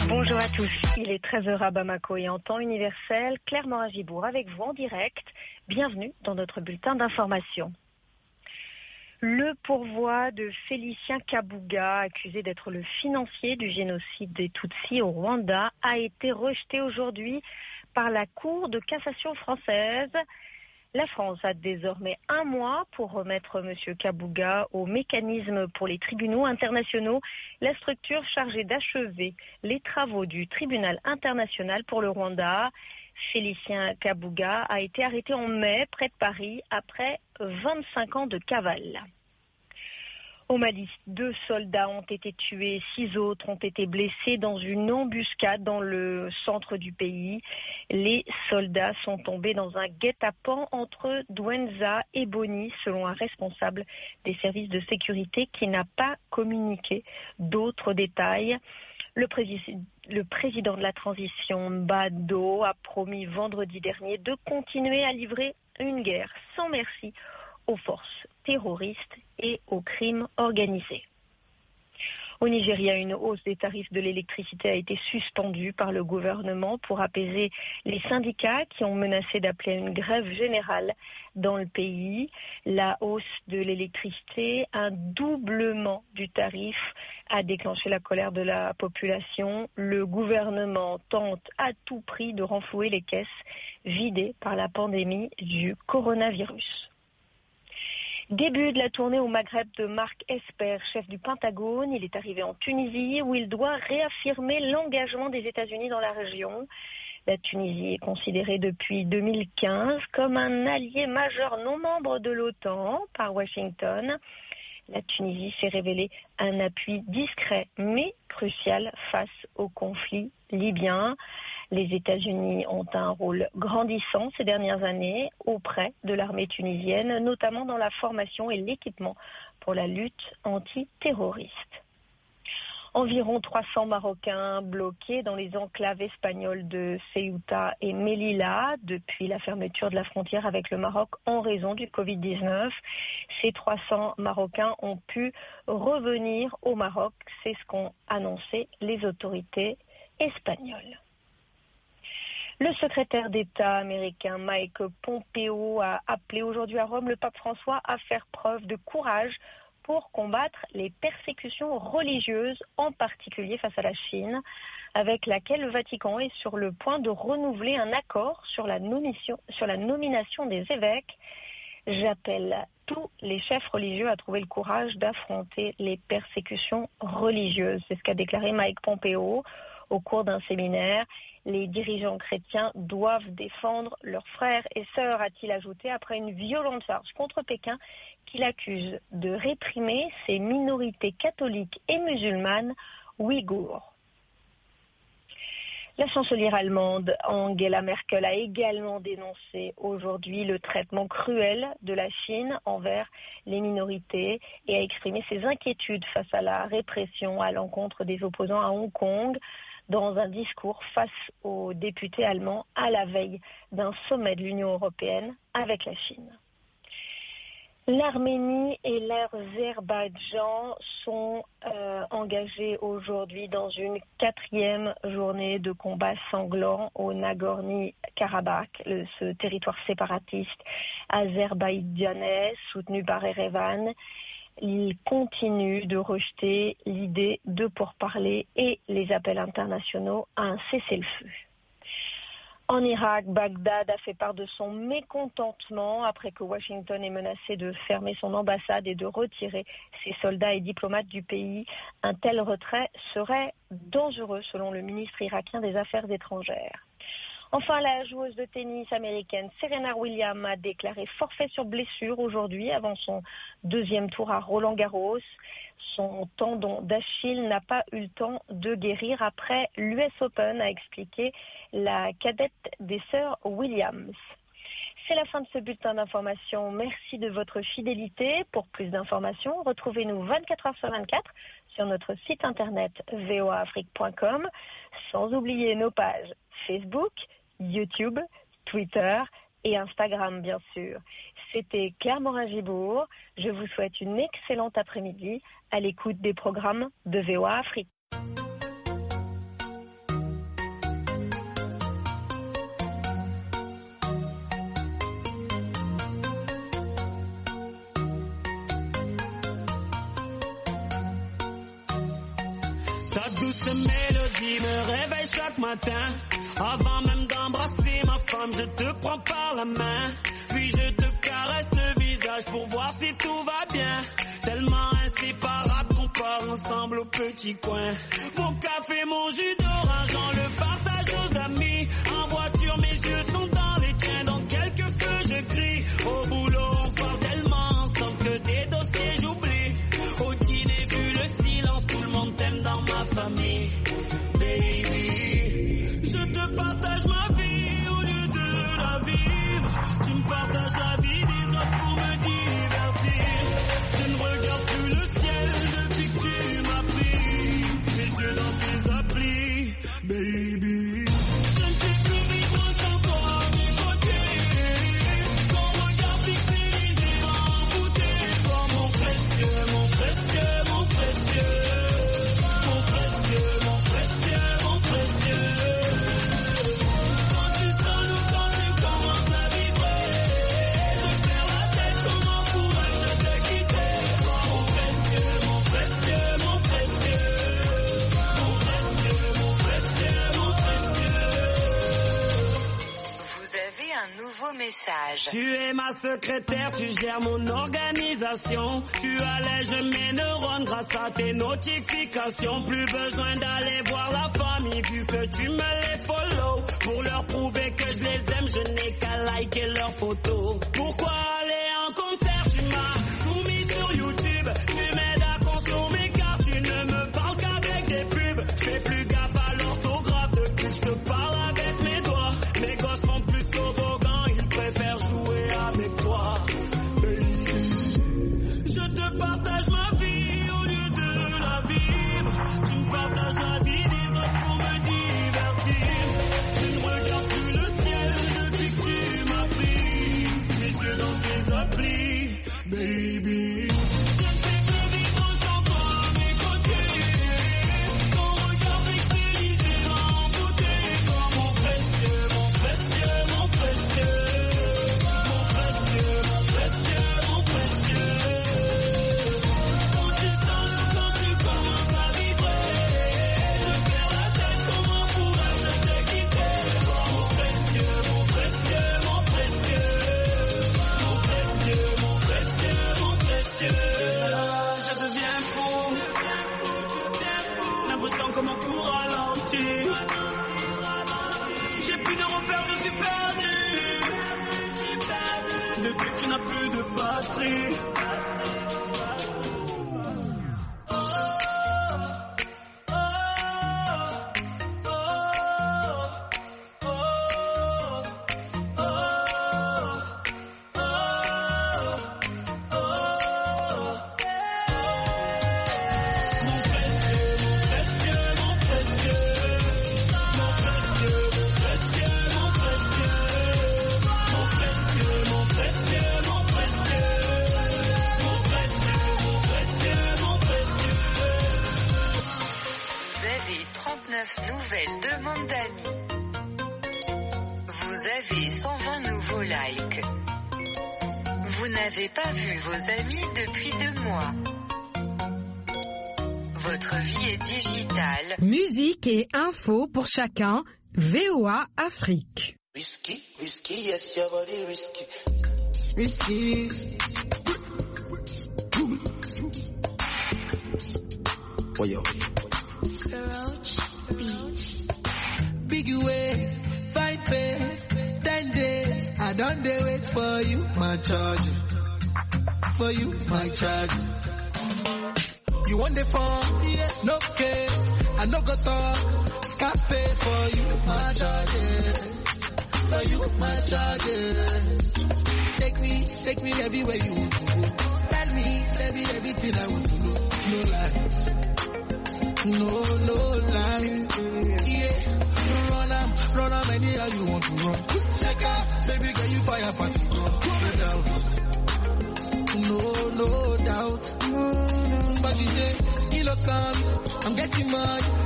Bonjour à tous, il est 13h à Bamako et en temps universel, Claire Morin-Gibourg avec vous en direct. Bienvenue dans notre bulletin d'information. Le pourvoi de Félicien Kabuga, accusé d'être le financier du génocide des Tutsis au Rwanda, a été rejeté aujourd'hui par la Cour de cassation française. La France a désormais un mois pour remettre M. Kabuga au mécanisme pour les tribunaux internationaux, la structure chargée d'achever les travaux du tribunal international pour le Rwanda. Félicien Kabuga a été arrêté en mai près de Paris après 25 ans de cavale. Au Mali, 2 soldats ont été tués, 6 autres ont été blessés dans une embuscade dans le centre du pays. Les soldats sont tombés dans un guet-apens entre Douenza et Boni, selon un responsable des services de sécurité qui n'a pas communiqué d'autres détails. Le président de la transition, Mbado, a promis vendredi dernier de continuer à livrer une guerre sans merci aux forces terroristes et aux crimes organisés. Au Nigeria, une hausse des tarifs de l'électricité a été suspendue par le gouvernement pour apaiser les syndicats qui ont menacé d'appeler à une grève générale dans le pays. La hausse de l'électricité, un doublement du tarif, a déclenché la colère de la population. Le gouvernement tente à tout prix de renflouer les caisses vidées par la pandémie du coronavirus. Début de la tournée au Maghreb de Mark Esper, chef du Pentagone. Il est arrivé en Tunisie où il doit réaffirmer l'engagement des États-Unis dans la région. La Tunisie est considérée depuis 2015 comme un allié majeur non membre de l'OTAN par Washington. La Tunisie s'est révélée un appui discret mais crucial face au conflit libyen. Les États-Unis ont un rôle grandissant ces dernières années auprès de l'armée tunisienne, notamment dans la formation et l'équipement pour la lutte antiterroriste. Environ 300 Marocains bloqués dans les enclaves espagnoles de Ceuta et Melilla depuis la fermeture de la frontière avec le Maroc en raison du Covid-19. Ces 300 Marocains ont pu revenir au Maroc, c'est ce qu'ont annoncé les autorités espagnoles. Le secrétaire d'État américain Mike Pompeo a appelé aujourd'hui à Rome le pape François à faire preuve de courage pour combattre les persécutions religieuses, en particulier face à la Chine, avec laquelle le Vatican est sur le point de renouveler un accord sur la nomination des évêques. J'appelle tous les chefs religieux à trouver le courage d'affronter les persécutions religieuses. C'est ce qu'a déclaré Mike Pompeo au cours d'un séminaire. Les dirigeants chrétiens doivent défendre leurs frères et sœurs, a-t-il ajouté, après une violente charge contre Pékin qu'il accuse de réprimer ces minorités catholiques et musulmanes ouïghours. La chancelière allemande Angela Merkel a également dénoncé aujourd'hui le traitement cruel de la Chine envers les minorités et a exprimé ses inquiétudes face à la répression à l'encontre des opposants à Hong Kong dans un discours face aux députés allemands à la veille d'un sommet de l'Union européenne avec la Chine. L'Arménie et l'Azerbaïdjan sont engagés aujourd'hui dans une 4e journée de combats sanglants au Nagorno-Karabakh, ce territoire séparatiste azerbaïdjanais soutenu par Erevan. Il continue de rejeter l'idée de pourparlers et les appels internationaux à un cessez-le-feu. En Irak, Bagdad a fait part de son mécontentement après que Washington ait menacé de fermer son ambassade et de retirer ses soldats et diplomates du pays. Un tel retrait serait dangereux selon le ministre irakien des Affaires étrangères. Enfin, la joueuse de tennis américaine Serena Williams a déclaré forfait sur blessure aujourd'hui avant son 2e tour à Roland-Garros. Son tendon d'Achille n'a pas eu le temps de guérir après l'US Open, a expliqué la cadette des sœurs Williams. C'est la fin de ce bulletin d'information. Merci de votre fidélité. Pour plus d'informations, retrouvez-nous 24 heures sur 24 sur notre site internet voaafrique.com, sans oublier nos pages Facebook, YouTube, Twitter et Instagram, bien sûr. C'était Claire Morin-Gibourg. Je vous souhaite une excellente après-midi à l'écoute des programmes de VOA Afrique. Ta douce mélodie me réveille chaque matin. Avant même d'embrasser ma femme, je te prends par la main. Puis je te caresse le visage pour voir si tout va bien. Tellement inséparable qu'on part ensemble au petit coin. Mon café, mon jus d'orange, on le partage aux amis. En voiture, mes yeux sont dans les tiens, donc quelques que je crie. Au boulot, on parle tellement ensemble que des dossiers j'oublie. Au dîner, vu le silence, tout le monde t'aime dans ma famille. Baby, je te partage ma vie au lieu de la vivre. Tu me partages la vie des autres pour me divertir. Je ne regarde plus le ciel depuis que tu m'as pris. Mes yeux dans tes applis, baby. Je ne sais plus vivre sans toi à mes côtés. Ton regard fixé, les yeux envoûtés. Toi mon précieux, mon précieux, mon précieux. Mon précieux, mon précieux, mon précieux. Quand tu sonnes ou quand tu commences à vibrer, je perds la tête, comment pourrais-je te quitter? Toi mon précieux, mon précieux, mon précieux. Mon précieux, mon précieux, mon précieux. Vous avez un nouveau message. Tu es ma secrétaire, tu gères mon organisation. Tu allèges mes neurones grâce à tes notifications. Plus besoin d'aller voir la famille vu que tu me les follow. Pour leur prouver que je les aime, je n'ai qu'à liker leurs photos. Pourquoi aller en concert? Tu m'as tout mis sur YouTube. Tu m'aides à consommer car tu ne me parles qu'avec des pubs. Je fais plus gaffe à l'orthographe depuis que je te parle avec mes doigts. Mes gosses font plus de toboggan, ils préfèrent jouer avec toi. Baby, je te partage ma vie au lieu de la vivre. Tu me partages la vie des autres pour me divertir. Je ne regarde plus le ciel depuis que tu m'as pris. Mes yeux dans tes applis, baby. Je ne sais plus vivre sans toi à mes côtés. Ton regard fixé, les yeux envoûtés. Toi mon précieux, mon précieux, mon précieux. Mon précieux, mon précieux, mon précieux. Quand tu sonnes ou quand tu commences à vibrer, je perds la tête, comment pourrais-je te quitter? Toi mon précieux, mon précieux, mon précieux. Mon précieux, mon précieux, mon précieux. Je deviens fou, l'impression que mon cou ralentit. J'ai plus de repères, je suis perdu. Depuis que tu n'as plus de batterie. Vous avez 39 nouvelles demandes d'amis. Vous avez 120 nouveaux likes. Vous n'avez pas vu vos amis depuis 2 mois. Votre vie est digitale. Musique et info pour chacun. VOA Afrique. Risky, risky, yes, your body risky. Risky. Oh, yo. Big ways, fine face, 10 days. I don't dare wait for you, my charge. For you, my charge. You want the phone? Yeah, no case. I no go talk. Scarface for you, my charge. For you, my charge. Take me everywhere you want to go. Tell me, everything I want to know. No lies. No lie. Yeah, run am anyhow you want to run. Check out, baby girl, you fire fast. No doubt. But you say, kilo come, I'm getting mad.